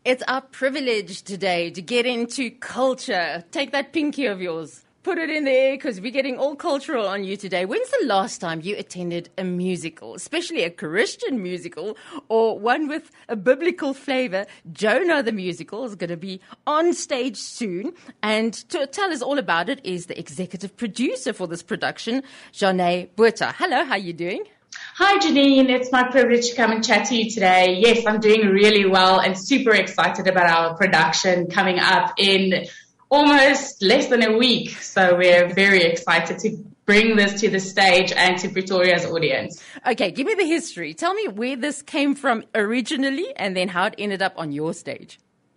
It's our privilege today to get into culture. Take that pinky of yours, put it in the air, because we're getting all cultural on you today. When's the last time you attended a musical, especially a Christian musical or one with a biblical flavor? Jonah the musical is going to be on stage soon. And to tell us all about it is the executive producer for this production, Janae Botha. Hello, how are you doing? Hi, Janine. It's my privilege to come and chat to you today. Yes, I'm doing really well and super excited about our production coming up in almost less than a week. So we're very excited to bring this to the stage and to Pretoria's audience. Okay, give me the history. Tell me where this came from originally and then how it ended up on your stage.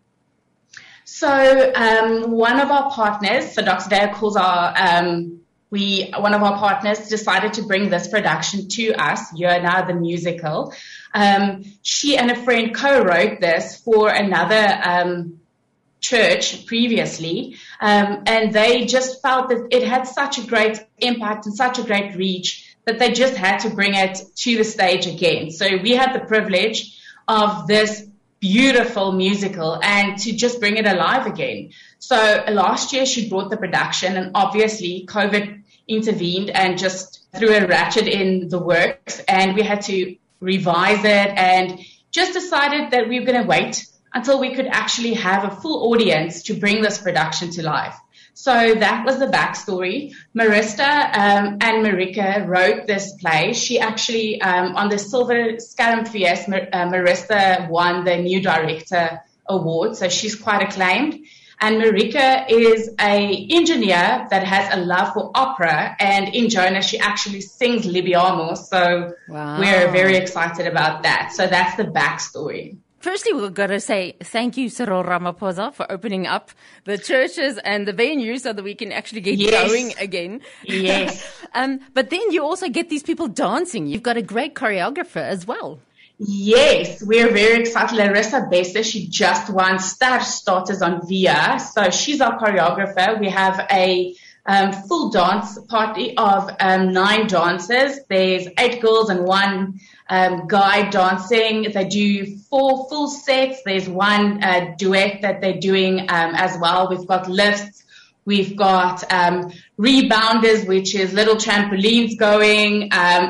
So one of our partners, so Dr. Dale calls one of our partners decided to bring this production to us, Jonah the musical. She and a friend co-wrote this for another church previously, and they just felt that it had such a great impact and such a great reach that they just had to bring it to the stage again. So we had the privilege of this beautiful musical and to just bring it alive again. So last year she brought the production, and obviously COVID intervened and just threw a ratchet in the works, and we had to revise it and just decided that we were going to wait until we could actually have a full audience to bring this production to life. So that was the backstory. Marista and Marika wrote this play. She actually, on the Silver Scaramfeest, Marista won the New Director Award, so she's quite acclaimed. And Marika is an engineer that has a love for opera, and in Jonah she actually sings Libiamo, so wow. We're very excited about that. So that's the backstory. Firstly, we've got to say thank you, Cyril Ramaphosa, for opening up the churches and the venues so that we can actually get going again. Yes. But then you also get these people dancing. You've got a great choreographer as well. Yes, we're very excited. Larissa Bester, she just won Star Starters on VIA. So she's our choreographer. We have a full dance party of 9 dancers. There's 8 girls and 1 guy dancing. They do 4 full sets. There's 1 duet that they're doing as well. We've got lifts. We've got rebounders, which is little trampolines going.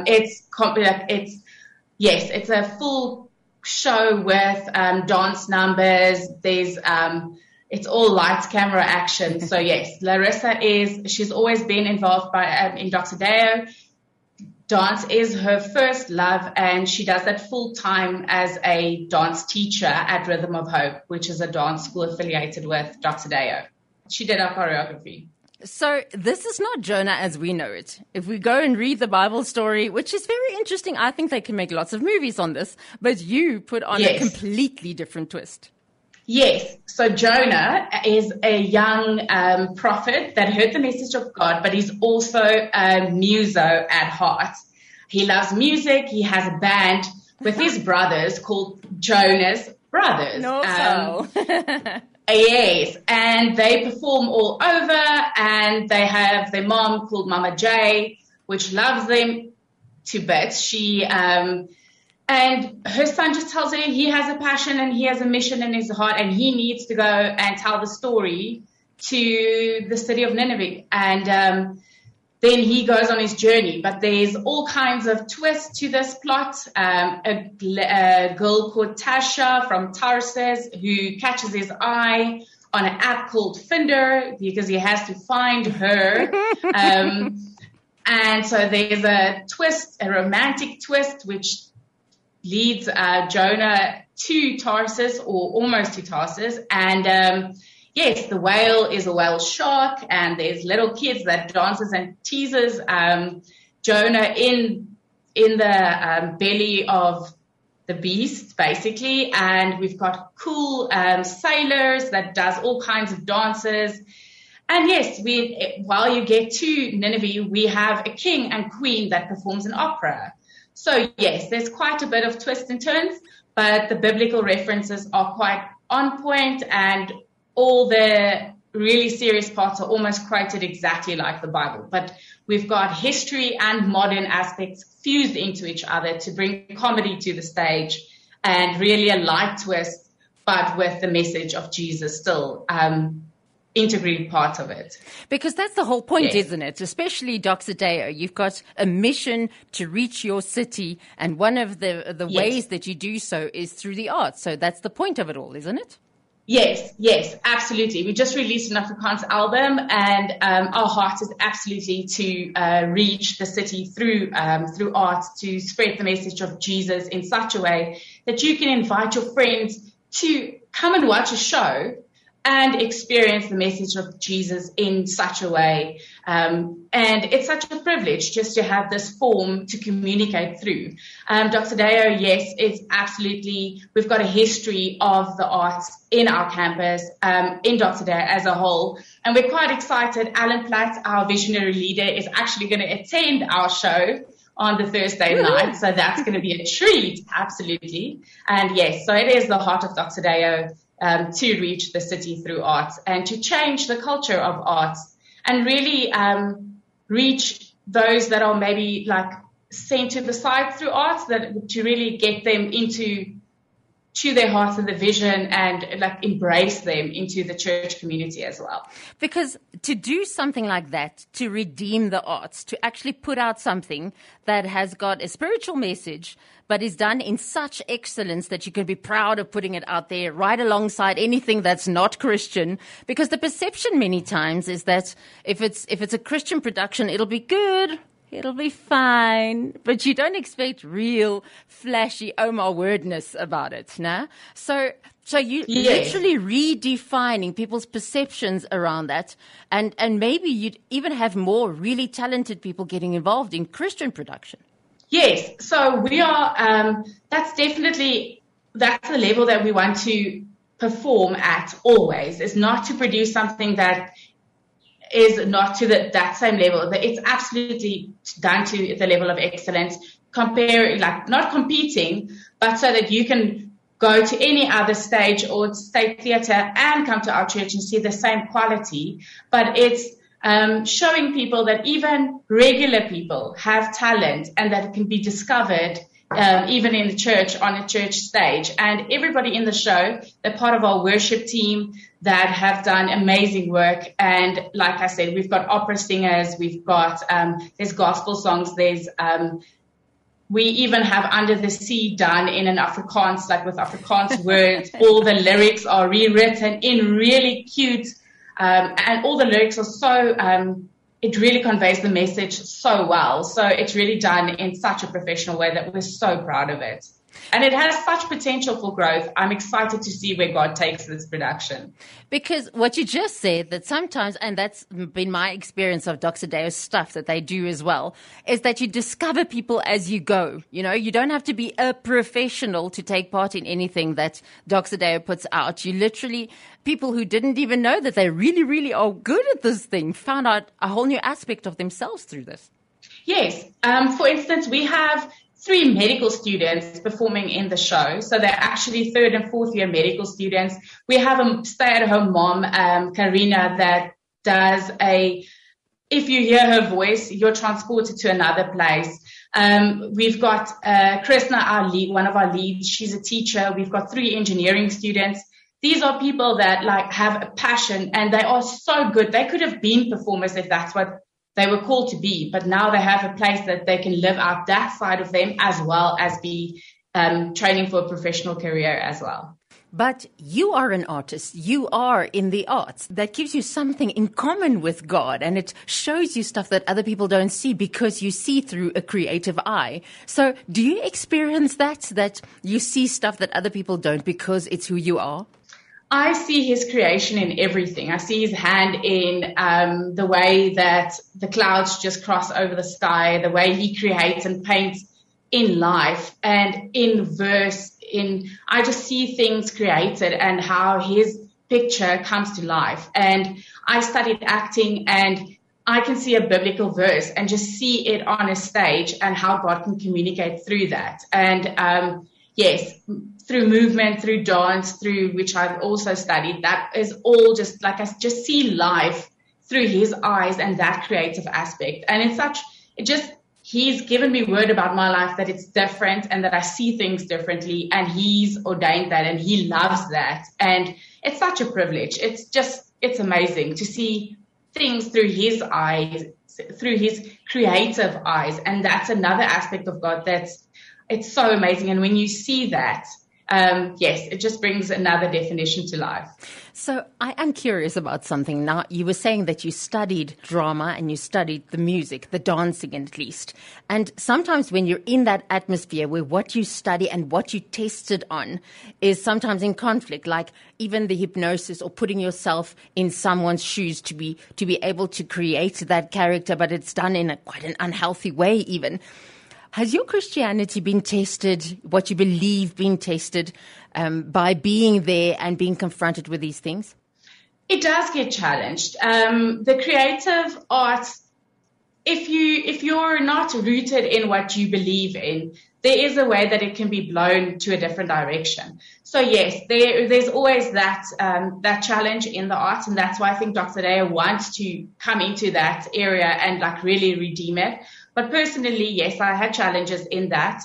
Yes, it's a full show with dance numbers. There's it's all lights, camera, action. So yes, Larissa she's always been involved in Dr. Deo. Dance is her first love, and she does that full time as a dance teacher at Rhythm of Hope, which is a dance school affiliated with Dr. Deo. She did our choreography. So this is not Jonah as we know it. If we go and read the Bible story, which is very interesting, I think they can make lots of movies on this, but you put on a completely different twist. Yes. So Jonah is a young prophet that heard the message of God, but he's also a muso at heart. He loves music. He has a band with his brothers called Jonah's Brothers. No, Yes, and they perform all over, and they have their mom called Mama J, which loves them to bits. She and her son just tells her he has a passion and he has a mission in his heart, and he needs to go and tell the story to the city of Nineveh. And then he goes on his journey. But there's all kinds of twists to this plot. A girl called Tasha from Tarsus who catches his eye on an app called Finder because he has to find her. And so there's a twist, a romantic twist, which leads Jonah to Tarsus, or almost to Tarsus. And yes, the whale is a whale shark, and there's little kids that dances and teases Jonah in the belly of the beast, basically. And we've got cool sailors that does all kinds of dances. And yes, while you get to Nineveh, we have a king and queen that performs an opera. So yes, there's quite a bit of twists and turns, but the biblical references are quite on point, and all the really serious parts are almost quoted exactly like the Bible. But we've got history and modern aspects fused into each other to bring comedy to the stage, and really a light twist but with the message of Jesus still integral part of it. Because that's the whole point, Yes. isn't it? Especially Dr. Deo, you've got a mission to reach your city, and one of the Yes. ways that you do so is through the arts. So that's the point of it all, isn't it? Yes, absolutely. We just released an Afrikaans album, and our heart is absolutely to reach the city through art, to spread the message of Jesus in such a way that you can invite your friends to come and watch a show and experience the message of Jesus in such a way. And it's such a privilege just to have this form to communicate through. Dr. Deo, yes, it's absolutely, we've got a history of the arts in our campus, in Dr. Deo as a whole. And we're quite excited. Alan Platt, our visionary leader, is actually going to attend our show on the Thursday night. So that's going to be a treat, absolutely. And yes, so it is the heart of Dr. Deo. To reach the city through arts and to change the culture of arts and really reach those that are maybe like sent to the side through arts, that to really get them to their hearts and the vision and like embrace them into the church community as well. Because to do something like that, to redeem the arts, to actually put out something that has got a spiritual message, but is done in such excellence that you can be proud of putting it out there right alongside anything that's not Christian. Because the perception many times is that if it's a Christian production, it'll be good. It'll be fine, but you don't expect real flashy Omar wordness about it, nah? So you Yes. literally redefining people's perceptions around that, and maybe you'd even have more really talented people getting involved in Christian production. Yes, so we are, that's the level that we want to perform at always. It's not to produce something that is not to that same level. It's absolutely done to the level of excellence, not competing, but so that you can go to any other stage or state theatre and come to our church and see the same quality. But it's showing people that even regular people have talent and that it can be discovered even in the church, on a church stage. And everybody in the show, they're part of our worship team that have done amazing work. And like I said, we've got opera singers, we've got, there's gospel songs, we even have Under the Sea done in an Afrikaans, like with Afrikaans words. All the lyrics are rewritten in really cute, and all the lyrics are so, it really conveys the message so well. So it's really done in such a professional way that we're so proud of it. And it has such potential for growth. I'm excited to see where God takes this production. Because what you just said, that sometimes, and that's been my experience of Dr. Deo's stuff that they do as well, is that you discover people as you go. You know, you don't have to be a professional to take part in anything that Dr. Deo puts out. You literally, people who didn't even know that they really, really are good at this thing, found out a whole new aspect of themselves through this. Yes. For instance, we have 3 medical students performing in the show. So they're actually 3rd and 4th year medical students. We have a stay-at-home mom, Karina, that does if you hear her voice, you're transported to another place. We've got Krishna, one of our leads. She's a teacher. We've got 3 engineering students. These are people that have a passion, and they are so good. They could have been performers if that's what they were called to be, but now they have a place that they can live out that side of them as well as be training for a professional career as well. But you are an artist. You are in the arts. That gives you something in common with God, and it shows you stuff that other people don't see because you see through a creative eye. So do you experience that you see stuff that other people don't because it's who you are? I see his creation in everything. I see his hand in the way that the clouds just cross over the sky, the way he creates and paints in life and in verse. I just see things created and how his picture comes to life. And I studied acting, and I can see a biblical verse and just see it on a stage and how God can communicate through that. And yes, through movement, through dance, through which I've also studied, that is all just I just see life through his eyes and that creative aspect. And he's given me word about my life that it's different and that I see things differently, and he's ordained that and he loves that. And it's such a privilege. It's amazing to see things through his eyes, through his creative eyes. And that's another aspect of God it's so amazing. And when you see that, yes, it just brings another definition to life. So I am curious about something. Now, you were saying that you studied drama and you studied the music, the dancing at least. And sometimes when you're in that atmosphere where what you study and what you tested on is sometimes in conflict, like even the hypnosis or putting yourself in someone's shoes to be able to create that character, but it's done in quite an unhealthy way even. Has your Christianity been tested, what you believe been tested by being there and being confronted with these things? It does get challenged. The creative arts, if you're not rooted in what you believe in, there is a way that it can be blown to a different direction. So yes, there's always that challenge in the arts, and that's why I think Dr. Deo wants to come into that area and like really redeem it. But personally, yes, I had challenges in that.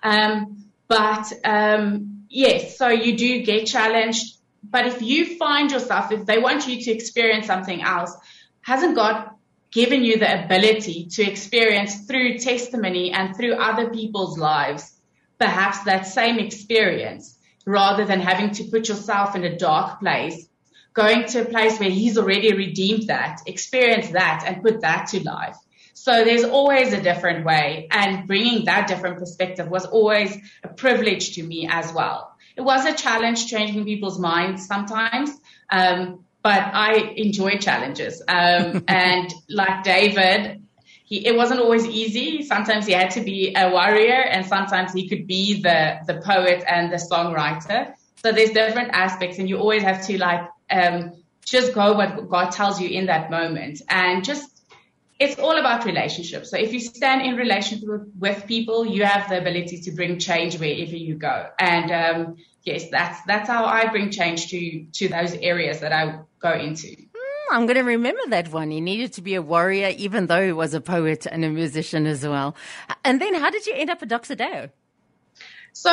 Yes, so you do get challenged. But if you find yourself, if they want you to experience something else, hasn't God given you the ability to experience through testimony and through other people's lives, perhaps that same experience, rather than having to put yourself in a dark place, going to a place where he's already redeemed that, experience that and put that to life. So there's always a different way, and bringing that different perspective was always a privilege to me as well. It was a challenge changing people's minds sometimes, but I enjoy challenges. And like David, it wasn't always easy. Sometimes he had to be a warrior, and sometimes he could be the poet and the songwriter. So there's different aspects, and you always have to just go what God tells you in that moment, and it's all about relationships. So if you stand in relationship with people, you have the ability to bring change wherever you go. And yes, that's how I bring change to those areas that I go into. I'm going to remember that one. He needed to be a warrior, even though he was a poet and a musician as well. And then how did you end up at Dr. Deo? So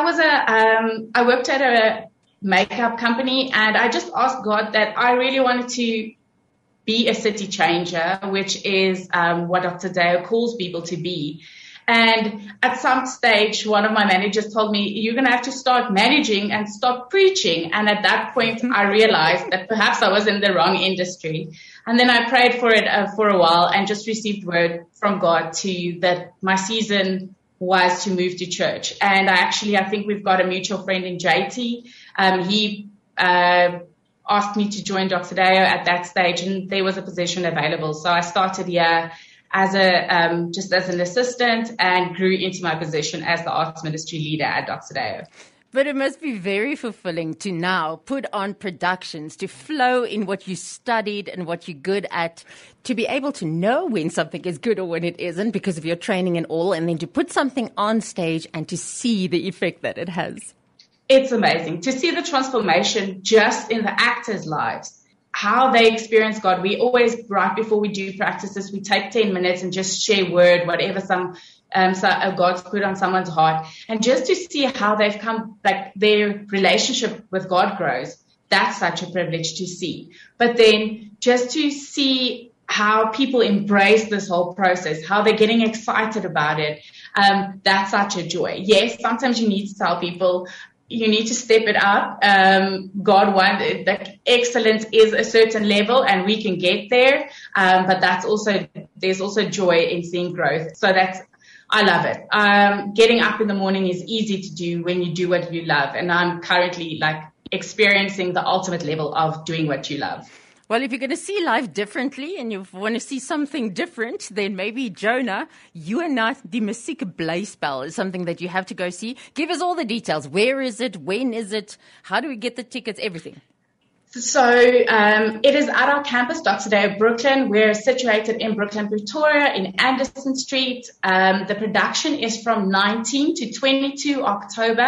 I worked at a makeup company, and I just asked God that I really wanted to be a city changer, which is what Dr. Deo calls people to be. And at some stage, one of my managers told me, you're going to have to start managing and stop preaching. And at that point, I realized that perhaps I was in the wrong industry. And then I prayed for it for a while and just received word from God that my season was to move to church. And I think we've got a mutual friend in JT. He asked me to join Dr. Deo at that stage, and there was a position available. So I started here as an assistant and grew into my position as the arts ministry leader at Dr. Deo. But it must be very fulfilling to now put on productions, to flow in what you studied and what you're good at, to be able to know when something is good or when it isn't because of your training and all, and then to put something on stage and to see the effect that it has. It's amazing to see the transformation just in the actors' lives, how they experience God. We always, right before we do practices, we take 10 minutes and just share word, whatever God's put on someone's heart. And just to see how they've come, like their relationship with God grows, that's such a privilege to see. But then just to see how people embrace this whole process, how they're getting excited about it, that's such a joy. Yes, sometimes you need to tell people, you need to step it up. God wanted that excellence is a certain level and we can get there. But there's also joy in seeing growth. So I love it. Getting up in the morning is easy to do when you do what you love. And I'm currently experiencing the ultimate level of doing what you love. Well, if you're going to see life differently and you want to see something different, then maybe, Jonah, you and I, the Musiek Blyspel is something that you have to go see. Give us all the details. Where is it? When is it? How do we get the tickets? Everything. So it is at our campus, Dr. Deo Brooklyn. We're situated in Brooklyn, Pretoria, in Anderson Street. The production is from 19 to 22 October.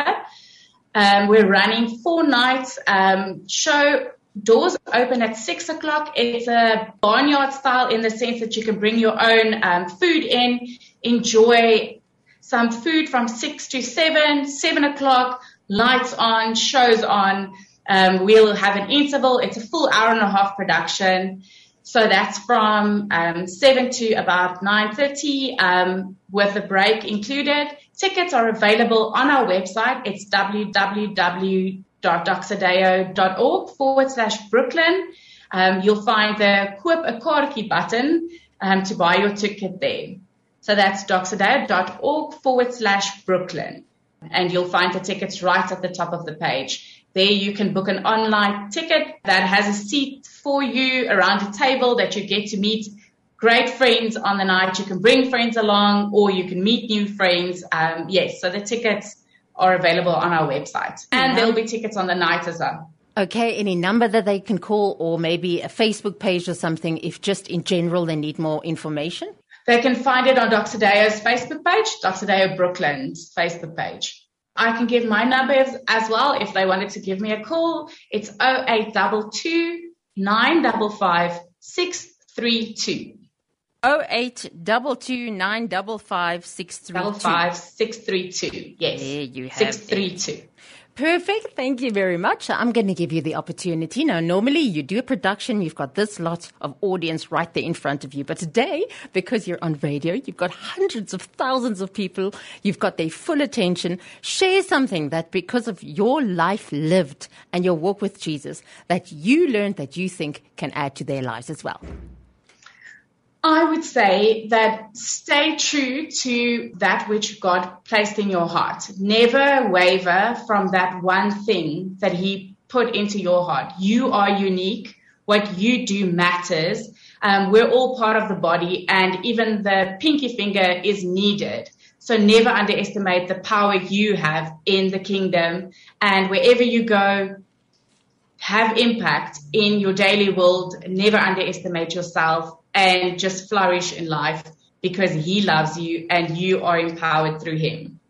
We're running 4 nights. Show doors open at 6 o'clock. It's a barnyard style in the sense that you can bring your own food in. enjoy some food from 6 to 7 o'clock, lights on, shows on. We'll have an interval. It's a full hour and a half production. So that's from 7 to about 9:30 with a break included. Tickets are available on our website. It's www.doxadeo.org/Brooklyn. You'll find the Koop 'n Kaartjie button to buy your ticket there. So that's doxadeo.org/Brooklyn. And you'll find the tickets right at the top of the page. There you can book an online ticket that has a seat for you around a table that you get to meet great friends on the night. You can bring friends along or you can meet new friends. Yes, so the tickets are available on our website. And there'll be tickets on the night as well. Okay, any number that they can call or maybe a Facebook page or something if just in general they need more information? They can find it on Doxadeo's Facebook page, Doxadeo Brooklyn's Facebook page. I can give my numbers as well if they wanted to give me a call. It's 0822 955 632. 0822 955 632. 632, yes. There you have 632. Perfect. Thank you very much. I'm going to give you the opportunity. Now, normally you do a production, you've got this lot of audience right there in front of you. But today, because you're on radio, you've got hundreds of thousands of people, you've got their full attention. Share something that because of your life lived and your walk with Jesus, that you learned that you think can add to their lives as well. I would say that stay true to that which God placed in your heart. Never waver from that one thing that He put into your heart. You are unique. What you do matters. We're all part of the body, and even the pinky finger is needed. So never underestimate the power you have in the kingdom. And wherever you go, have impact in your daily world. Never underestimate yourself. And just flourish in life because He loves you and you are empowered through Him.